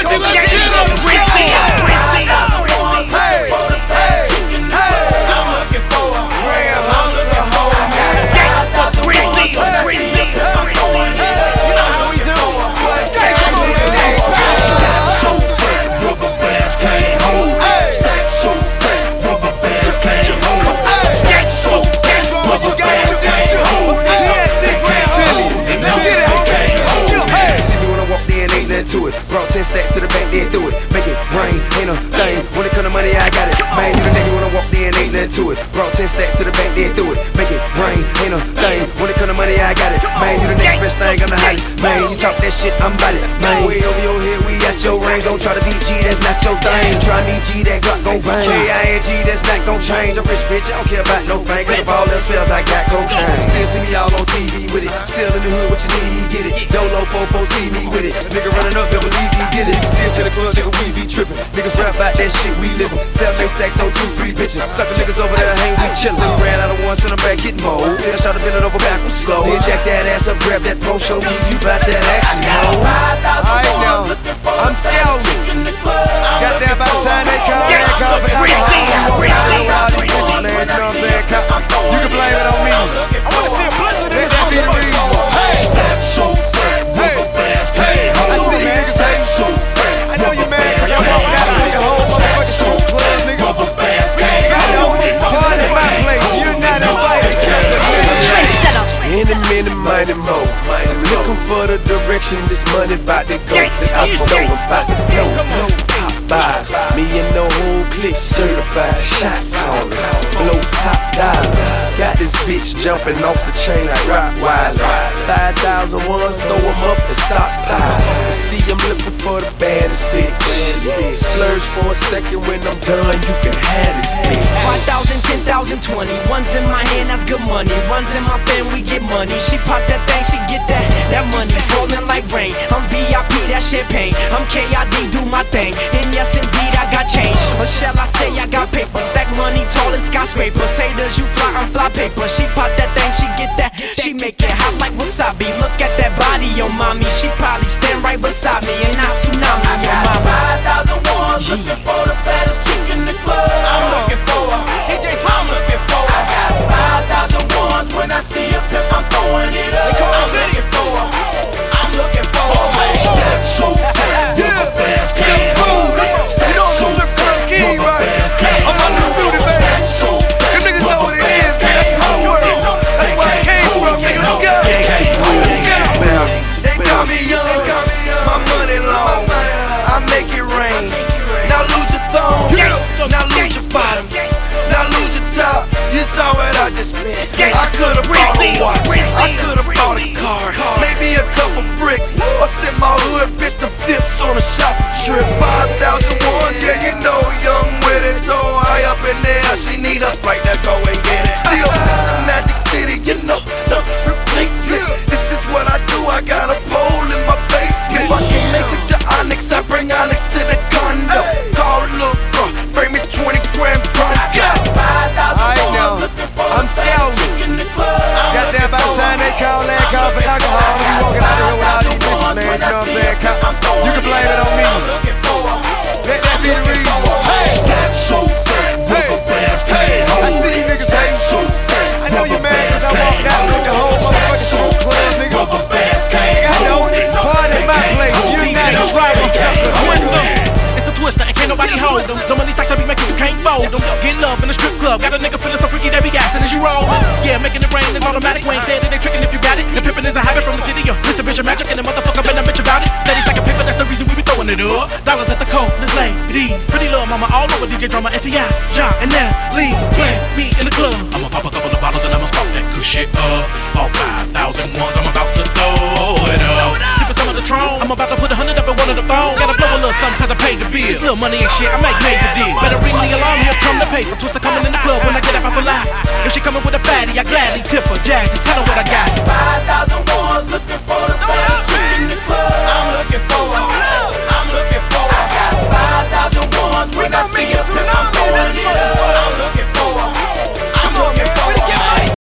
Jesse, let's get him. To it, brought 10 stacks to the back, then threw it. Make it rain, ain't no thing. When it come to money, I got it. Man, you said you wanna walk in, ain't nothing to it. Brought 10 stacks to the back, then threw it. Make it rain, ain't no thing. When it come to money, I got it. Man, you the next best thing, I'm the hottest. Man, you talk that shit, I'm bout it. Man, way over your head, we at your ring. Don't try to be G, that's not your thing. Try me G, that Glock gon' bang. K-I-N-G, that's not gon' change. I'm rich, bitch, I don't care about no fame. Cause if all else fails, I got cocaine. Still see me all on TV with it. Still in the hood, what you need, he get it. Dolo 4-4, see me with it. Nigga running up, don't believe he get it. You can see us in the club, nigga, we be trippin'. Niggas rap about that shit, we livin'. 7 stacks on 2-3 bitches. Sucker niggas over there, hang, we chillin'. So we ran out of one, send them back, getting more. Tell shot to bend it over backwards slow. Then jack that ass up, grab that pro, show me you bout that action, ho. Alright now, I'm scouting. Got there by the time they call that call for alcohol. We walk out there with all these bitches, man, you know what I'm saying? You can blame it on me. I wanna see a blizzard. Let that be the reason. I see you niggas hate. I know you mad cause y'all walked out with the whole motherfucking strip club, nigga. I know, party at my place, you're not invited, Any minute, mighty mo. Looking for the direction this money bout to go. That I'm going bout to blow. Pop buys, me and the whole clique certified shot callers. Blow top dollars. Got this bitch jumping off the chain like Rottweilers. 5,000 ones, throw them up and stop style. You see, I'm looking for the baddest bitch. Splurge for a second, when I'm done, you can have this bitch. 5,000, 10,000, 20. One's in my hand, that's good money. Runs in my fan, we get money. She pop that thing, she get that money falling like rain. I'm VIP, that champagne. I'm KID, do my thing. And yes, indeed, I got change. Or shall I say I got paper? Stack money tall as skyscrapers. Haters, you fly, I'm fly paper. She pop that thing, she get that. She make it hot like wasabi. Look at that body, yo mommy. She probably stand right beside me. And I tsunami, yo mama. 5,000 ones, looking for the baddest chicks in the club. I'm looking for her. I'm looking for her. I got 5,000 ones. When I see a pimp, I'm throwing it up. I'm looking for her. I'm looking for her. Step so fat, with a bass can hold it. You know I'm a strip club king, right? I'm undisputed, baby. Them niggas know what it is, man. That's my world. That's where I came from, nigga. Let's go. They call me young, my money long. I make it rain. Now lose your thong, now lose your bottoms, now lose your top. You saw what I just spent. I could've bought a watch, I could've bought a car, maybe a couple bricks, or sent my hood bitch to Phipps on a shopping trip. 5,000 ones, yeah, you know young with it. So high up in there, she need a flight to go and get it. Still, it's the Magic City, you know, no replacements. This is what I do, I got a pole in my basement. If I can make it to Onyx, I bring Onyx to the condo. Call Lil' Bro, bring me 20 grand bronze. I'm scouting. Got there by the time they call that call for alcohol. We walking out there with all these bitches, man. You know what I'm saying? You can blame it on me. Let that be the reason. I see you niggas hate. I know you mad cause I walked out with the whole motherfucking strip club, nigga. I know, party at my place. You're not a rival, sucker. It's the Twister, and can't nobody hold them. The money stacks I be making, you can't fold them. Get love in the strip club, got a nigga feeling so freaky that be gassing as you roll. Yeah, making it rain is automatic. We ain't saying it ain't tricking if you got it. The pimpin' is a habit from the city, yo. Mr. Bishop Magic and the motherfucker been a bitch about it. Steady stacking paper, that's the reason we be throwing it up. Dollars at the cold, this lady, pretty little mama all over DJ Drama and T.I., John and Nelly. Play me in the club. I'ma pop a couple of bottles and I'ma spark that good shit up. All 5,000 ones, I'm about to throw it up. Sippin' some of the Tron, I'm about to put 100 up in one of the phones. Gotta blow a little something cause I paid the bill. This little money ain't shit, I make major deals. Better ring the alarm, here come the paper. Twister coming in the club when I get up out the lot. If she coming with a fatty, I gladly tip her. Jazzy, tell her what I got.